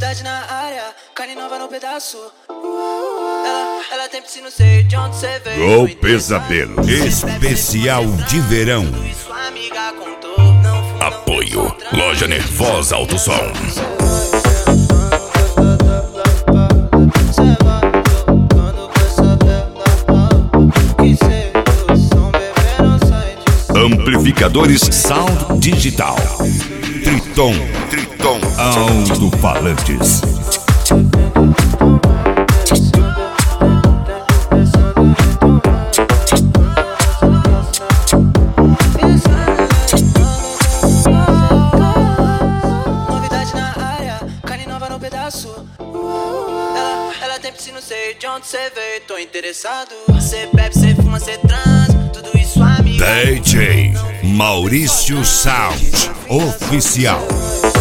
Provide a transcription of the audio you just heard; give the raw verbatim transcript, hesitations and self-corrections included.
Novidade na área, carne nova no pedaço. Ela, ela tem piscina, não sei de onde cê veio. Gol Pesadelo, especial de verão. Apoio, Loja Nervosa Alto Som. Amplificadores Sound Digital. Triton, Triton Alto-falantes. Novidade na área, carne nova no pedaço. Ela, ela tem piscina, não sei de onde cê veio. Tô interessado. Cê bebe, cê fuma, cê transa. Tudo isso amigo. D J Maurício Sound Oficial.